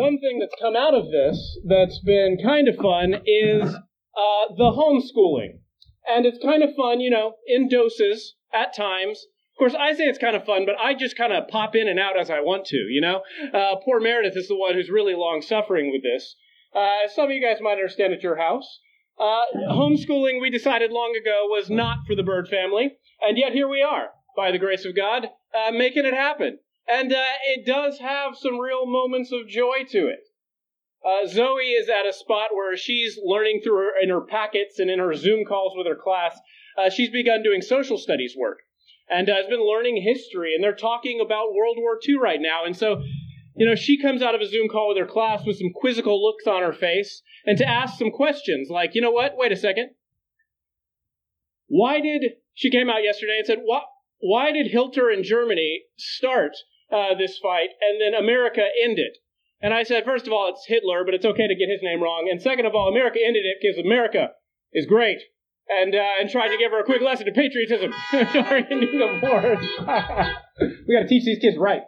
one thing that's come out of this that's been kind of fun is the homeschooling. And it's kind of fun, in doses at times. Of course, I say it's kind of fun, but I just kind of pop in and out as I want to, Poor Meredith is the one who's really long-suffering with this. Some of you guys might understand at your house. Homeschooling, we decided long ago, was not for the Bird family. And yet here we are, by the grace of God, making it happen. And it does have some real moments of joy to it. Zoe is at a spot where she's learning in her packets and in her Zoom calls with her class. She's begun doing social studies work and has been learning history. And they're talking about World War II right now. And so, she comes out of a Zoom call with her class with some quizzical looks on her face and to ask some questions like, wait a second. She came out yesterday and said, why did Hitler in Germany start this fight and then America end it? And I said, first of all, it's Hitler, but it's okay to get his name wrong. And second of all, America ended it because America is great. And tried to give her a quick lesson to patriotism during ending the war. We got to teach these kids right.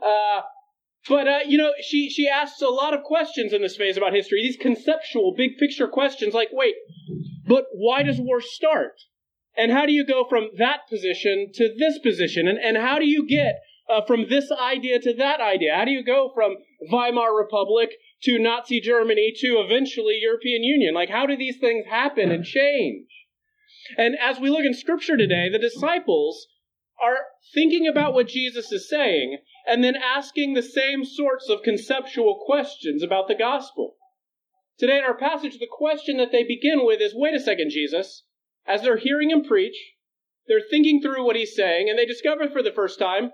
But she asks a lot of questions in this phase about history. These conceptual, big picture questions like, wait, but why does war start? And how do you go from that position to this position? And how do you get from this idea to that idea? How do you go from Weimar Republic to Nazi Germany to eventually European Union? Like, how do these things happen and change? And as we look in Scripture today, the disciples are thinking about what Jesus is saying and then asking the same sorts of conceptual questions about the gospel. Today in our passage, the question that they begin with is, wait a second, Jesus. As they're hearing him preach, they're thinking through what he's saying, and they discover for the first time,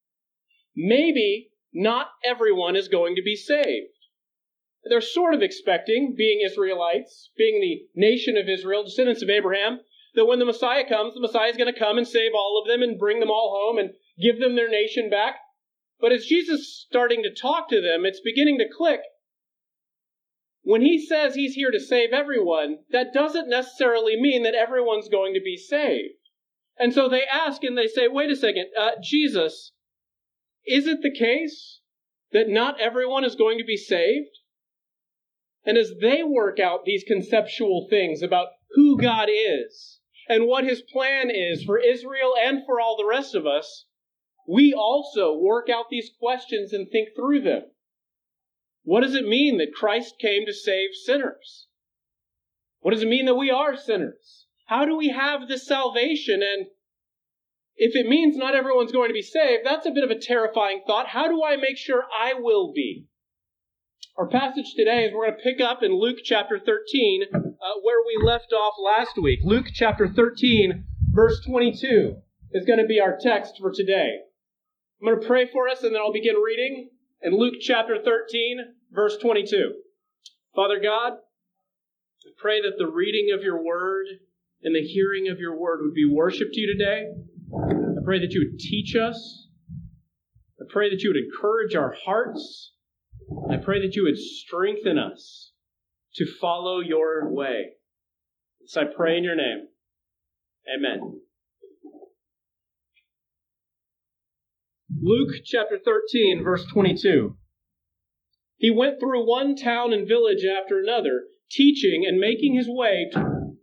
maybe not everyone is going to be saved. They're sort of expecting, being Israelites, being the nation of Israel, descendants of Abraham, that when the Messiah comes, the Messiah is going to come and save all of them and bring them all home and give them their nation back. But as Jesus is starting to talk to them, it's beginning to click. When he says he's here to save everyone, that doesn't necessarily mean that everyone's going to be saved. And so they ask and they say, wait a second, Jesus, is it the case that not everyone is going to be saved? And as they work out these conceptual things about who God is and what his plan is for Israel and for all the rest of us, we also work out these questions and think through them. What does it mean that Christ came to save sinners? What does it mean that we are sinners? How do we have this salvation? And if it means not everyone's going to be saved, that's a bit of a terrifying thought. How do I make sure I will be? Our passage today is we're going to pick up in Luke chapter 13, where we left off last week. Luke chapter 13, verse 22 is going to be our text for today. I'm going to pray for us and then I'll begin reading in Luke chapter 13, verse 22. Father God, I pray that the reading of your word and the hearing of your word would be worship to you today. I pray that you would teach us. I pray that you would encourage our hearts. I pray that you would strengthen us to follow your way. This I pray in your name. Amen. Luke chapter 13, verse 22. He went through one town and village after another, teaching and making his way to Jerusalem.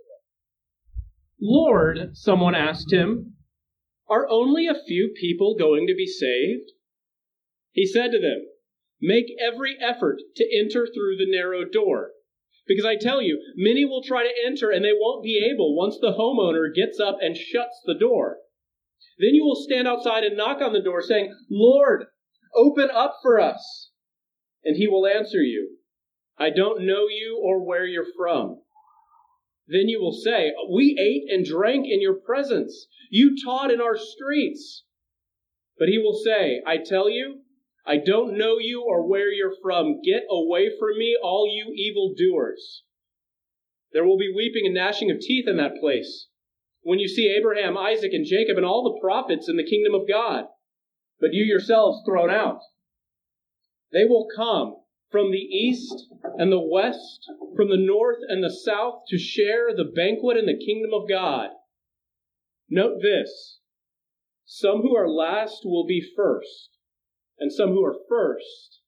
Lord, someone asked him, are only a few people going to be saved? He said to them, make every effort to enter through the narrow door. Because I tell you, many will try to enter and they won't be able once the homeowner gets up and shuts the door. Then you will stand outside and knock on the door saying, Lord, open up for us. And he will answer you, I don't know you or where you're from. Then you will say, we ate and drank in your presence. You taught in our streets. But he will say, I tell you, I don't know you or where you're from. Get away from me, all you evildoers. There will be weeping and gnashing of teeth in that place, when you see Abraham, Isaac, and Jacob, and all the prophets in the kingdom of God, but you yourselves thrown out. They will come from the east and the west, from the north and the south, to share the banquet in the kingdom of God. Note this, some who are last will be first, and some who are first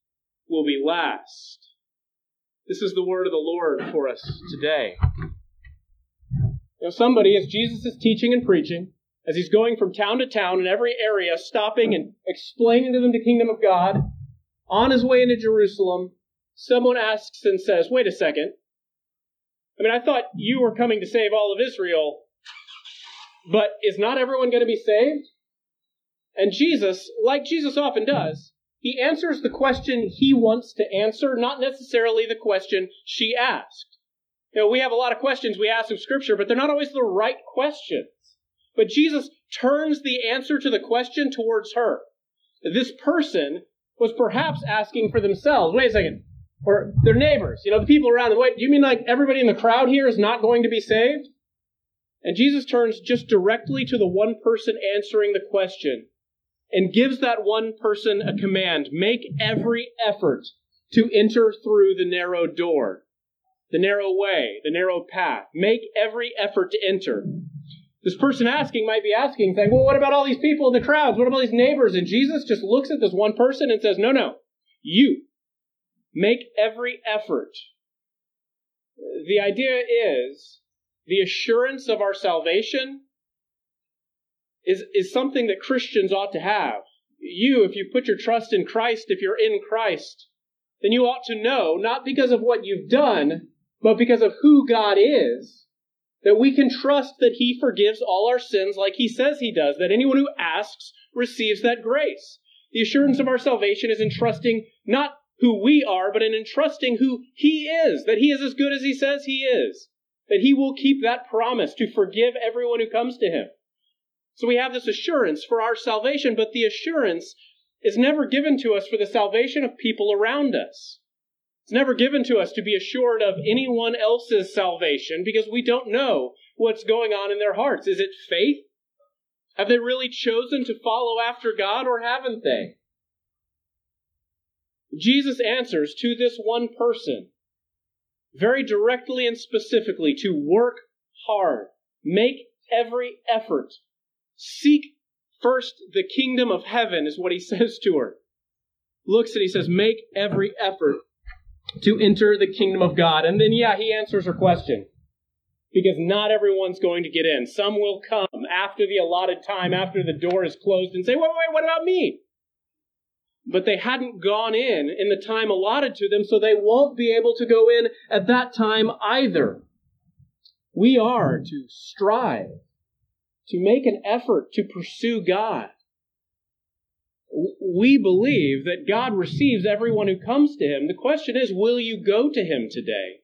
will be last. This is the word of the Lord for us today. Somebody, as Jesus is teaching and preaching, as he's going from town to town in every area, stopping and explaining to them the kingdom of God, on his way into Jerusalem, someone asks and says, wait a second. I thought you were coming to save all of Israel, but is not everyone going to be saved? And Jesus, like Jesus often does, he answers the question he wants to answer, not necessarily the question she asked. We have a lot of questions we ask of Scripture, but they're not always the right questions. But Jesus turns the answer to the question towards her. This person was perhaps asking for themselves. Wait a second. Or their neighbors, the people around them. Wait, do you mean like everybody in the crowd here is not going to be saved? And Jesus turns just directly to the one person answering the question and gives that one person a command. Make every effort to enter through the narrow door, the narrow way, the narrow path. Make every effort to enter. This person asking might be asking, saying, well, what about all these people in the crowds? What about all these neighbors? And Jesus just looks at this one person and says, no, you make every effort. The idea is the assurance of our salvation is something that Christians ought to have. You, if you put your trust in Christ, if you're in Christ, then you ought to know, not because of what you've done, but because of who God is, that we can trust that He forgives all our sins like He says He does, that anyone who asks receives that grace. The assurance of our salvation is in trusting not who we are, but in entrusting who He is, that He is as good as He says He is, that He will keep that promise to forgive everyone who comes to Him. So we have this assurance for our salvation, but the assurance is never given to us for the salvation of people around us. It's never given to us to be assured of anyone else's salvation because we don't know what's going on in their hearts. Is it faith? Have they really chosen to follow after God, or haven't they? Jesus answers to this one person very directly and specifically to work hard, make every effort, seek first the kingdom of heaven is what he says to her. Looks and he says, make every effort to enter the kingdom of God. And then, he answers her question. Because not everyone's going to get in. Some will come after the allotted time, after the door is closed, and say, wait, what about me? But they hadn't gone in the time allotted to them, so they won't be able to go in at that time either. We are to strive, to make an effort to pursue God. We believe that God receives everyone who comes to Him. The question is, will you go to Him today?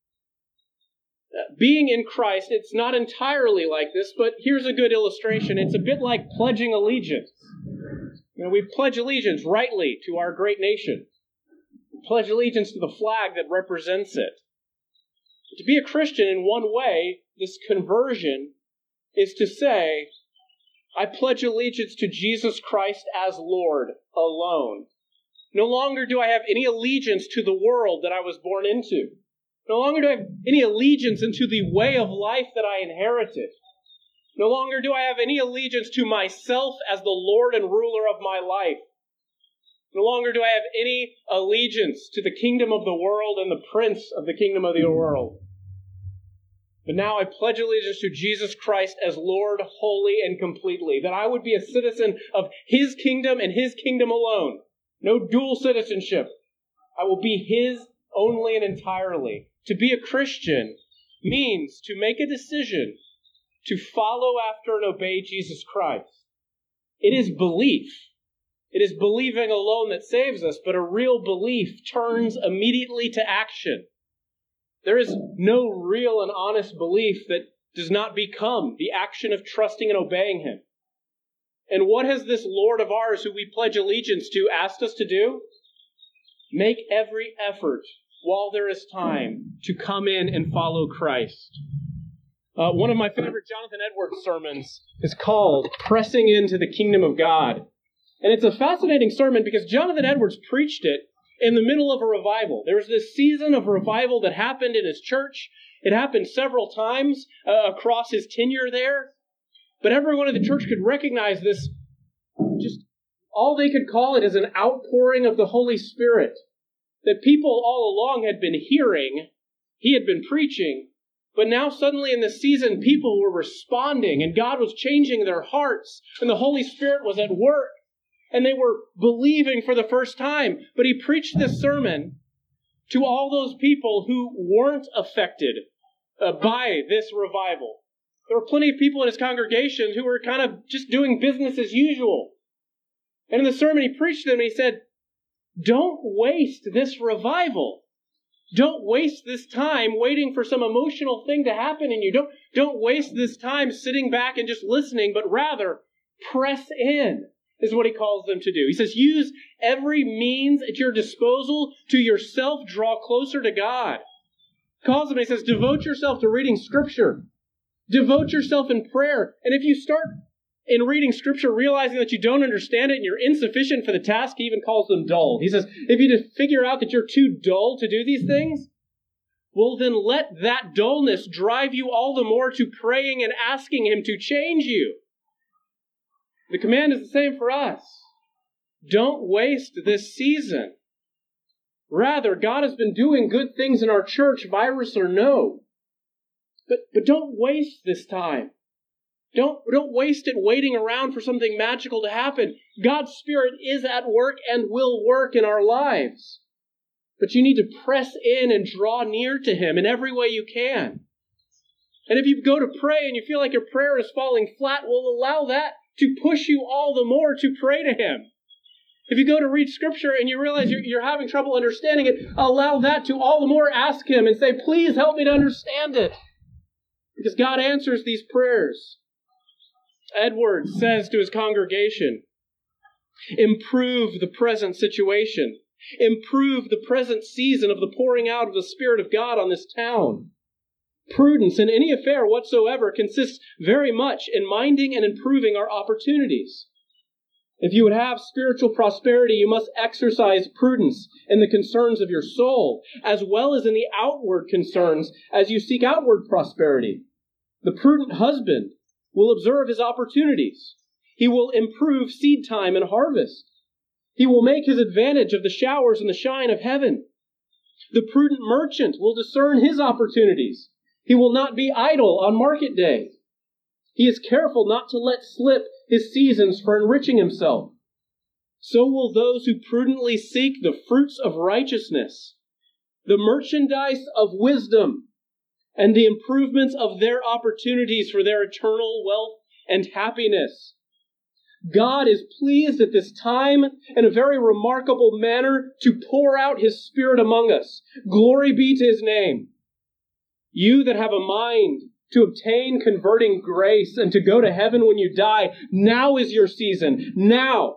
Being in Christ, it's not entirely like this, but here's a good illustration. It's a bit like pledging allegiance. We pledge allegiance rightly to our great nation. We pledge allegiance to the flag that represents it. To be a Christian in one way, this conversion is to say, I pledge allegiance to Jesus Christ as Lord alone. No longer do I have any allegiance to the world that I was born into. No longer do I have any allegiance into the way of life that I inherited. No longer do I have any allegiance to myself as the Lord and ruler of my life. No longer do I have any allegiance to the kingdom of the world and the prince of the kingdom of the world. But now I pledge allegiance to Jesus Christ as Lord wholly and completely, that I would be a citizen of His kingdom and His kingdom alone. No dual citizenship. I will be His only and entirely. To be a Christian means to make a decision to follow after and obey Jesus Christ. It is belief. It is believing alone that saves us, but a real belief turns immediately to action. There is no real and honest belief that does not become the action of trusting and obeying Him. And what has this Lord of ours who we pledge allegiance to asked us to do? Make every effort while there is time to come in and follow Christ. One of my favorite Jonathan Edwards sermons is called Pressing Into the Kingdom of God. And it's a fascinating sermon because Jonathan Edwards preached it in the middle of a revival. There was this season of revival that happened in his church. It happened several times across his tenure there. But everyone in the church could recognize this, just all they could call it is an outpouring of the Holy Spirit. that people all along had been hearing. He had been preaching. But now suddenly in this season, people were responding, and God was changing their hearts, and the Holy Spirit was at work, and they were believing for the first time. But he preached this sermon to all those people who weren't affected by this revival. There were plenty of people in his congregation who were kind of just doing business as usual. And in the sermon he preached to them, and he said, don't waste this revival. Don't waste this time waiting for some emotional thing to happen in you. Don't waste this time sitting back and just listening, but rather press in, is what he calls them to do. He says, use every means at your disposal to yourself draw closer to God. He calls them, he says, devote yourself to reading Scripture. Devote yourself in prayer. And if you start in reading Scripture realizing that you don't understand it and you're insufficient for the task, he even calls them dull. He says, if you figure out that you're too dull to do these things, well, then let that dullness drive you all the more to praying and asking him to change you. The command is the same for us. Don't waste this season. Rather, God has been doing good things in our church, virus or no. But don't waste this time. Don't waste it waiting around for something magical to happen. God's Spirit is at work and will work in our lives. But you need to press in and draw near to him in every way you can. And if you go to pray and you feel like your prayer is falling flat, well, allow that to push you all the more to pray to him. If you go to read Scripture and you realize you're having trouble understanding it, allow that to all the more ask him and say, please help me to understand it. Because God answers these prayers. Edwards says to his congregation, improve the present situation. Improve the present season of the pouring out of the Spirit of God on this town. Prudence in any affair whatsoever consists very much in minding and improving our opportunities. If you would have spiritual prosperity, you must exercise prudence in the concerns of your soul, as well as in the outward concerns as you seek outward prosperity. The prudent husband will observe his opportunities. He will improve seed time and harvest. He will make his advantage of the showers and the shine of heaven. The prudent merchant will discern his opportunities. He will not be idle on market day. He is careful not to let slip his seasons for enriching himself. So will those who prudently seek the fruits of righteousness, the merchandise of wisdom, and the improvements of their opportunities for their eternal wealth and happiness. God is pleased at this time in a very remarkable manner to pour out his Spirit among us. Glory be to his name. You that have a mind to obtain converting grace and to go to heaven when you die, now is your season. Now,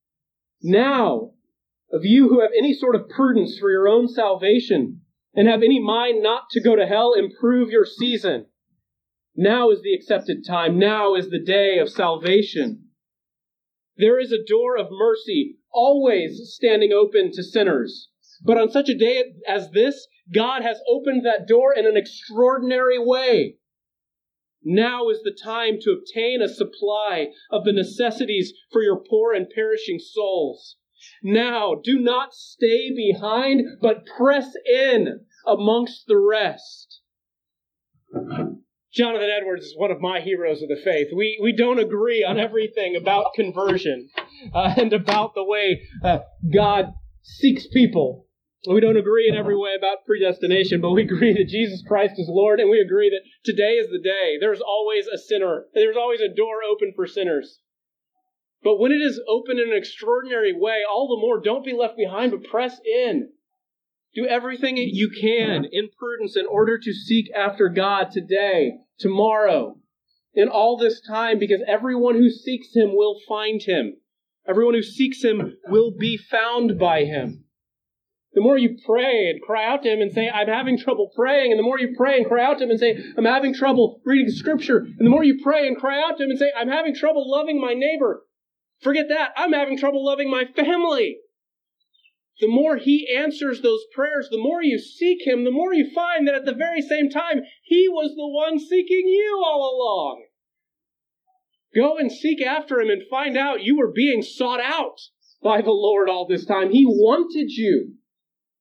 of you who have any sort of prudence for your own salvation, and have any mind not to go to hell, improve your season. Now is the accepted time. Now is the day of salvation. There is a door of mercy always standing open to sinners. But on such a day as this, God has opened that door in an extraordinary way. Now is the time to obtain a supply of the necessities for your poor and perishing souls. Now, do not stay behind, but press in amongst the rest. Jonathan Edwards is one of my heroes of the faith. We don't agree on everything about conversion and about the way God seeks people. We don't agree in every way about predestination, but we agree that Jesus Christ is Lord, and we agree that today is the day. There's always a sinner. There's always a door open for sinners. But when it is open in an extraordinary way, all the more don't be left behind, but press in. Do everything you can in prudence in order to seek after God today, tomorrow, in all this time, because everyone who seeks him will find him. Everyone who seeks him will be found by him. The more you pray and cry out to him and say, I'm having trouble praying, and the more you pray and cry out to him and say, I'm having trouble reading Scripture, and the more you pray and cry out to him and say, I'm having trouble loving my neighbor, forget that, I'm having trouble loving my family. The more he answers those prayers, the more you seek him, the more you find that at the very same time, he was the one seeking you all along. Go and seek after him and find out you were being sought out by the Lord all this time. He wanted you.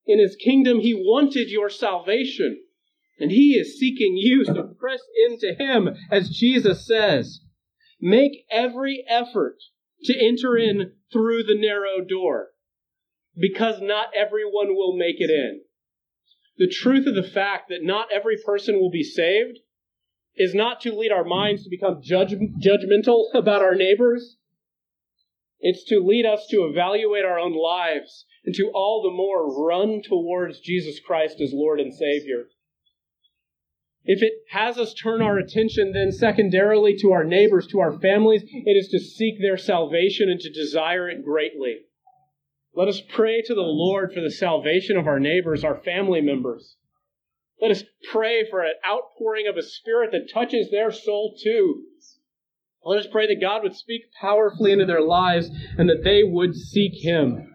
In his kingdom, he wanted your salvation. And he is seeking you to press into him, as Jesus says. Make every effort to enter in through the narrow door, because not everyone will make it in. The truth of the fact that not every person will be saved is not to lead our minds to become judgmental about our neighbors. It's to lead us to evaluate our own lives and to all the more run towards Jesus Christ as Lord and Savior. If it has us turn our attention then secondarily to our neighbors, to our families, it is to seek their salvation and to desire it greatly. Let us pray to the Lord for the salvation of our neighbors, our family members. Let us pray for an outpouring of a Spirit that touches their soul too. Let us pray that God would speak powerfully into their lives and that they would seek him.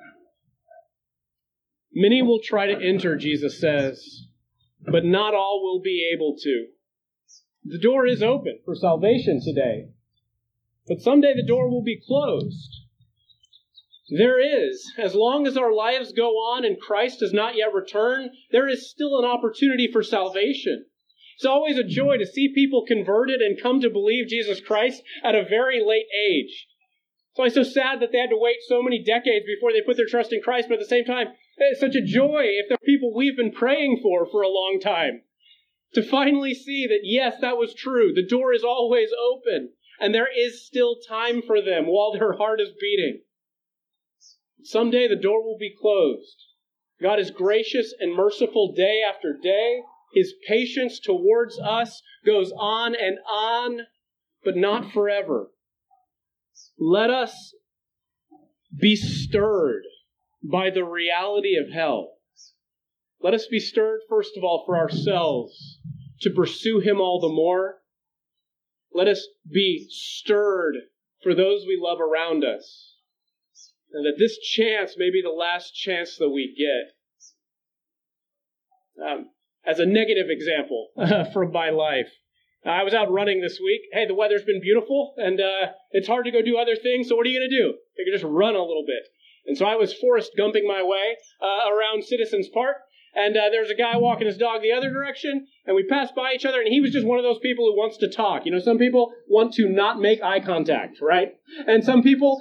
Many will try to enter, Jesus says, but not all will be able to. The door is open for salvation today, but someday the door will be closed. There is, as long as our lives go on and Christ does not yet return, there is still an opportunity for salvation. It's always a joy to see people converted and come to believe Jesus Christ at a very late age. It's always so sad that they had to wait so many decades before they put their trust in Christ, but at the same time, it's such a joy if they're people we've been praying for a long time. To finally see that, yes, that was true. The door is always open, and there is still time for them while their heart is beating. Someday the door will be closed. God is gracious and merciful day after day. His patience towards us goes on, but not forever. Let us be stirred by the reality of hell. Let us be stirred, first of all, for ourselves to pursue him all the more. Let us be stirred for those we love around us. And that this chance may be the last chance that we get. As a negative example from my life, I was out running this week. Hey, the weather's been beautiful, and it's hard to go do other things, so what are you going to do? You can just run a little bit. And so I was Forrest Gumping my way around Citizens Park, and there was a guy walking his dog the other direction, and we passed by each other, and he was just one of those people who wants to talk. You know, some people want to not make eye contact, right? And some people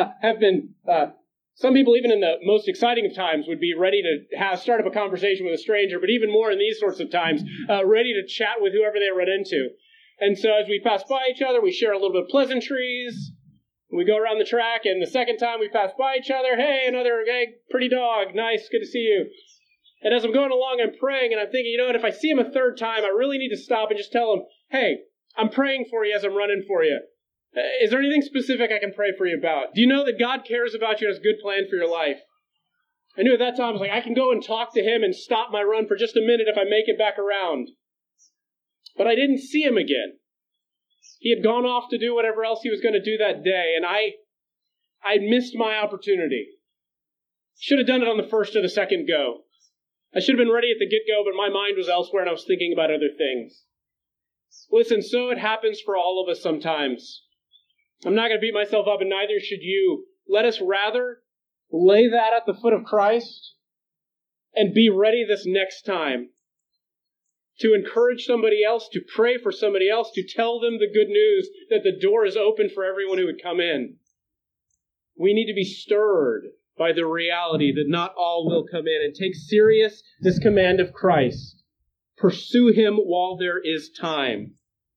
some people, even in the most exciting of times, would be ready to start up a conversation with a stranger, but even more in these sorts of times, ready to chat with whoever they run into. And so as we pass by each other, we share a little bit of pleasantries. We go around the track, and the second time we pass by each other, hey, pretty dog, nice, good to see you. And as I'm going along, I'm praying, and I'm thinking, you know what, if I see him a third time, I really need to stop and just tell him, hey, I'm praying for you as I'm running for you. Is there anything specific I can pray for you about? Do you know that God cares about you and has a good plan for your life? I knew at that time, I was like, I can go and talk to him and stop my run for just a minute if I make it back around. But I didn't see him again. He had gone off to do whatever else he was going to do that day, and I missed my opportunity. Should have done it on the first or the second go. I should have been ready at the get-go, but my mind was elsewhere and I was thinking about other things. Listen, so it happens for all of us sometimes. I'm not going to beat myself up, and neither should you. Let us rather lay that at the foot of Christ and be ready this next time to encourage somebody else, to pray for somebody else, to tell them the good news that the door is open for everyone who would come in. We need to be stirred by the reality that not all will come in, and take serious this command of Christ. Pursue him while there is time.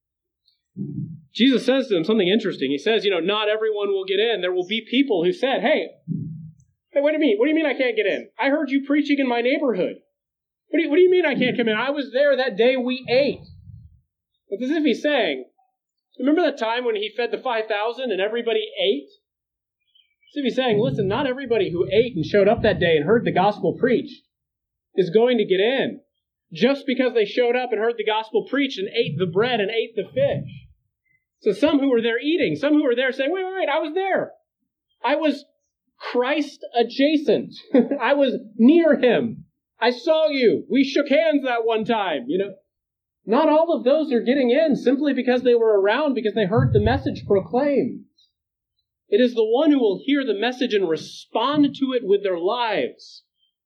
Jesus says to them something interesting. He says, not everyone will get in. There will be people who said, hey, wait a minute. What do you mean I can't get in? I heard you preaching in my neighborhood. What do you mean I can't come in? I was there that day we ate. It's as if he's saying, remember that time when he fed the 5,000 and everybody ate? It's as if he's saying, listen, not everybody who ate and showed up that day and heard the gospel preached is going to get in. Just because they showed up and heard the gospel preached and ate the bread and ate the fish. So some who were there eating, some who were there saying, wait, I was there. I was Christ adjacent. I was near him. I saw you. We shook hands that one time, Not all of those are getting in simply because they were around, because they heard the message proclaimed. It is the one who will hear the message and respond to it with their lives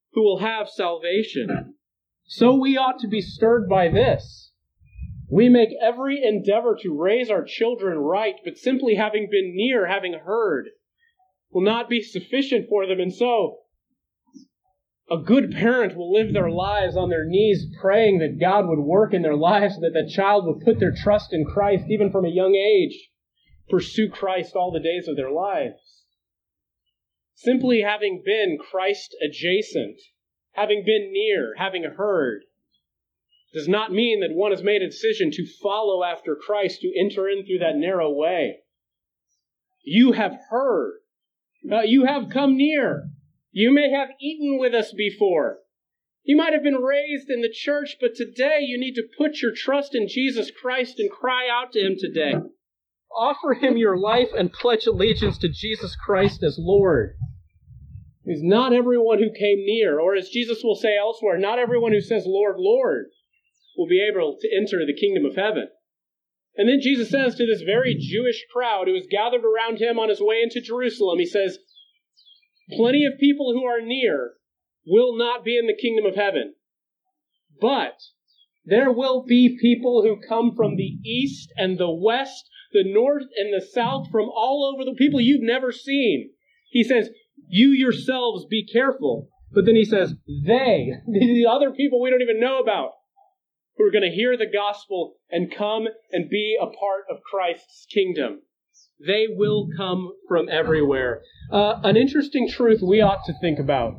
who will have salvation. So we ought to be stirred by this. We make every endeavor to raise our children right, but simply having been near, having heard, will not be sufficient for them. And so, a good parent will live their lives on their knees, praying that God would work in their lives, that the child would put their trust in Christ, even from a young age, pursue Christ all the days of their lives. Simply having been Christ adjacent, having been near, having heard, does not mean that one has made a decision to follow after Christ, to enter in through that narrow way. You have heard. You have come near. You may have eaten with us before. You might have been raised in the church, but today you need to put your trust in Jesus Christ and cry out to Him today. Offer Him your life and pledge allegiance to Jesus Christ as Lord. It is not everyone who came near, or as Jesus will say elsewhere, not everyone who says, Lord, Lord, will be able to enter the kingdom of heaven. And then Jesus says to this very Jewish crowd who is gathered around Him on His way into Jerusalem, He says, plenty of people who are near will not be in the kingdom of heaven. But there will be people who come from the east and the west, the north and the south, from all over, the people you've never seen. He says, you yourselves be careful. But then He says, they, the other people we don't even know about, who are going to hear the gospel and come and be a part of Christ's kingdom. They will come from everywhere. An interesting truth we ought to think about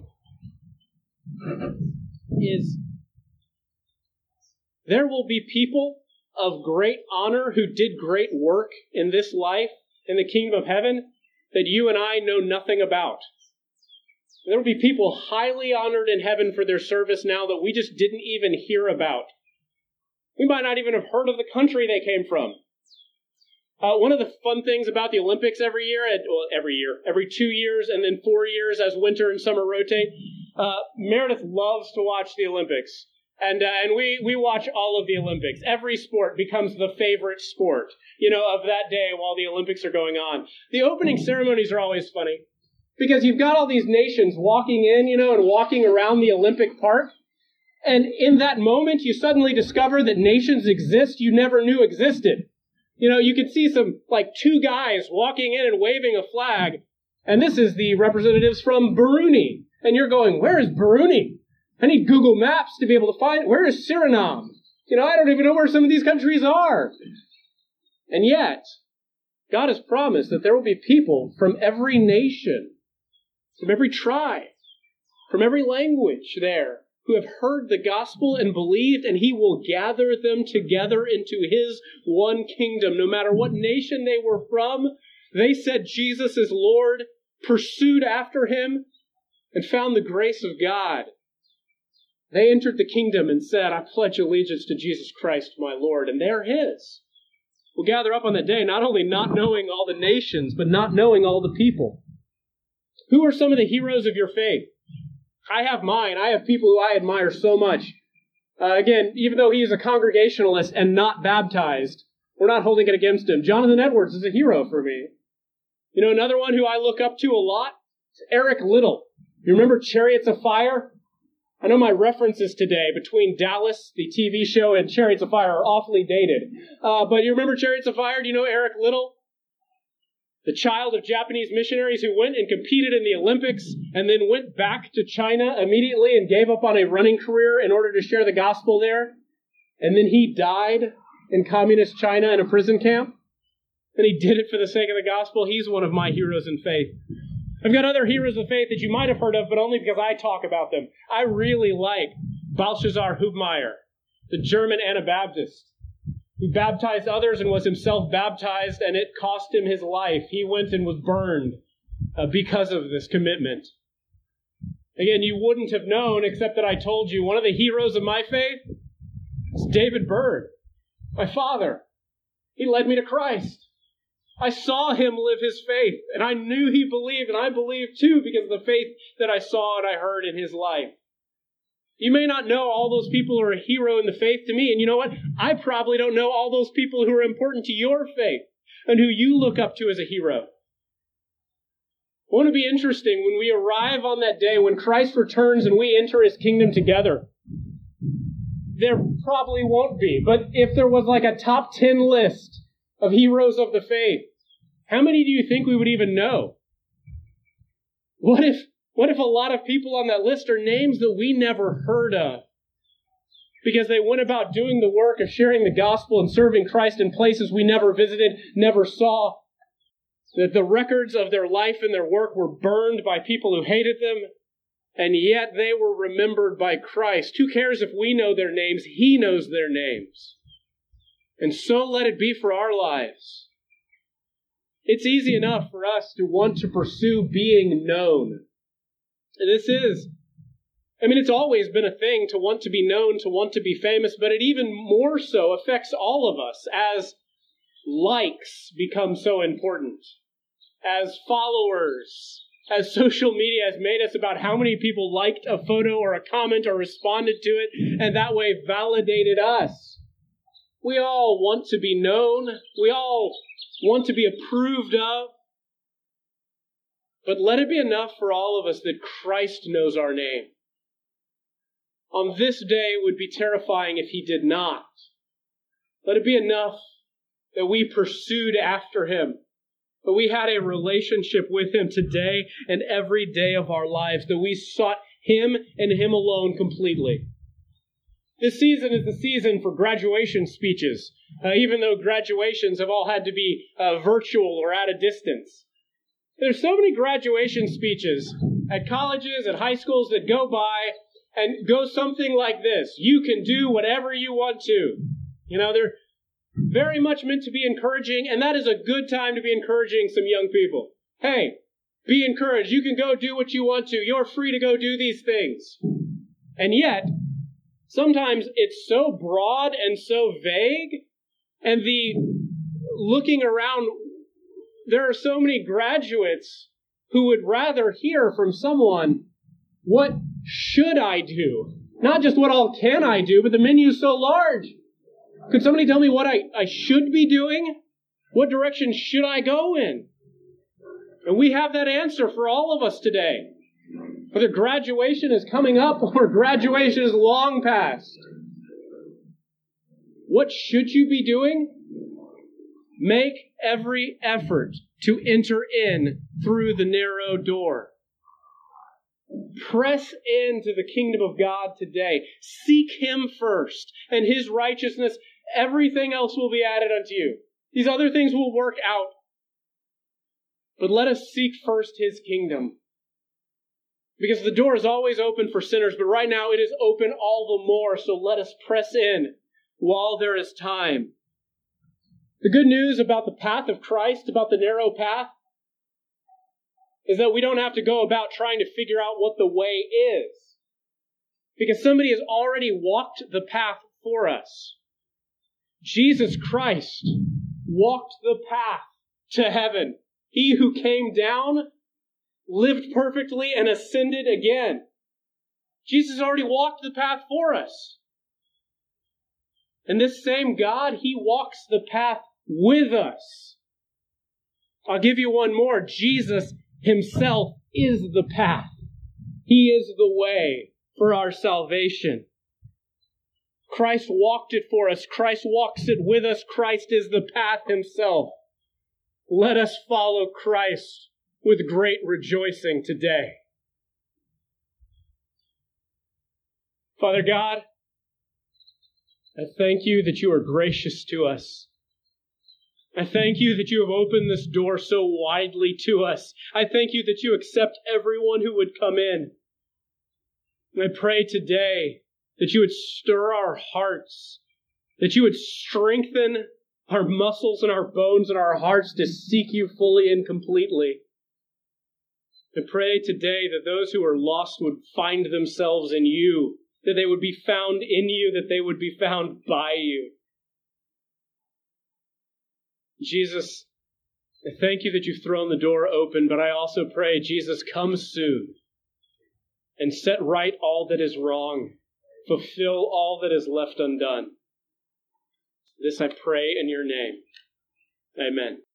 is there will be people of great honor who did great work in this life, in the kingdom of heaven, that you and I know nothing about. There will be people highly honored in heaven for their service now that we just didn't even hear about. We might not even have heard of the country they came from. One of the fun things about the Olympics every 2 years, and then 4 years as winter and summer rotate, Meredith loves to watch the Olympics. And we watch all of the Olympics. Every sport becomes the favorite sport, of that day while the Olympics are going on. The opening ceremonies are always funny, because you've got all these nations walking in, and walking around the Olympic Park. And in that moment, you suddenly discover that nations exist you never knew existed. You could see two guys walking in and waving a flag, and this is the representatives from Burundi. And you're going, where is Burundi? I need Google Maps to be able to find, where is Suriname? I don't even know where some of these countries are. And yet, God has promised that there will be people from every nation, from every tribe, from every language there, who have heard the gospel and believed, and He will gather them together into His one kingdom. No matter what nation they were from, they said Jesus is Lord, pursued after Him, and found the grace of God. They entered the kingdom and said, I pledge allegiance to Jesus Christ, my Lord, and they're His. We'll gather up on that day, not only not knowing all the nations, but not knowing all the people. Who are some of the heroes of your faith? I have mine. I have people who I admire so much. Again, even though he is a Congregationalist and not baptized, we're not holding it against him. Jonathan Edwards is a hero for me. Another one who I look up to a lot is Eric Liddell. You remember Chariots of Fire? I know my references today between Dallas, the TV show, and Chariots of Fire are awfully dated. But you remember Chariots of Fire? Do you know Eric Liddell? The child of Japanese missionaries who went and competed in the Olympics and then went back to China immediately and gave up on a running career in order to share the gospel there. And then he died in communist China in a prison camp. And he did it for the sake of the gospel. He's one of my heroes in faith. I've got other heroes of faith that you might have heard of, but only because I talk about them. I really like Balthasar Hubmaier, the German Anabaptist, who baptized others and was himself baptized, and it cost him his life. He went and was burned because of this commitment. Again, you wouldn't have known, except that I told you, one of the heroes of my faith is David Byrd, my father. He led me to Christ. I saw him live his faith, and I knew he believed, and I believed too because of the faith that I saw and I heard in his life. You may not know all those people who are a hero in the faith to me, and you know what? I probably don't know all those people who are important to your faith and who you look up to as a hero. Won't it be interesting when we arrive on that day, when Christ returns and we enter his kingdom together? There probably won't be, but if there was like a top 10 list of heroes of the faith, how many do you think we would even know? What if a lot of people on that list are names that we never heard of? Because they went about doing the work of sharing the gospel and serving Christ in places we never visited, never saw. That the records of their life and their work were burned by people who hated them, and yet they were remembered by Christ. Who cares if we know their names? He knows their names. And so let it be for our lives. It's easy enough for us to want to pursue being known. And it's always been a thing to want to be known, to want to be famous, but it even more so affects all of us as likes become so important, as followers, as social media has made us about how many people liked a photo or a comment or responded to it, and that way validated us. We all want to be known. We all want to be approved of. But let it be enough for all of us that Christ knows our name. On this day, it would be terrifying if he did not. Let it be enough that we pursued after him, that we had a relationship with him today and every day of our lives, that we sought him and him alone completely. This season is the season for graduation speeches, even though graduations have all had to be virtual or at a distance. There's so many graduation speeches at colleges, at high schools that go by and go something like this. You can do whatever you want to. They're very much meant to be encouraging, and that is a good time to be encouraging some young people. Hey, be encouraged. You can go do what you want to. You're free to go do these things. And yet, sometimes it's so broad and so vague, and the looking around, there are so many graduates who would rather hear from someone, what should I do? Not just what all can I do, but the menu is so large. Could somebody tell me what I should be doing? What direction should I go in? And we have that answer for all of us today. Whether graduation is coming up or graduation is long past. What should you be doing? Make every effort to enter in through the narrow door. Press into the kingdom of God today. Seek him first and his righteousness. Everything else will be added unto you. These other things will work out. But let us seek first his kingdom. Because the door is always open for sinners, but right now it is open all the more. So let us press in while there is time. The good news about the path of Christ, about the narrow path, is that we don't have to go about trying to figure out what the way is. Because somebody has already walked the path for us. Jesus Christ walked the path to heaven. He who came down, lived perfectly, and ascended again. Jesus already walked the path for us. And this same God, he walks the path with us. I'll give you one more. Jesus himself is the path. He is the way for our salvation. Christ walked it for us. Christ walks it with us. Christ is the path himself. Let us follow Christ with great rejoicing today. Father God, I thank you that you are gracious to us. I thank you that you have opened this door so widely to us. I thank you that you accept everyone who would come in. And I pray today that you would stir our hearts, that you would strengthen our muscles and our bones and our hearts to seek you fully and completely. I pray today that those who are lost would find themselves in you, that they would be found in you, that they would be found by you. Jesus, I thank you that you've thrown the door open, but I also pray, Jesus, come soon and set right all that is wrong, fulfill all that is left undone. This I pray in your name. Amen.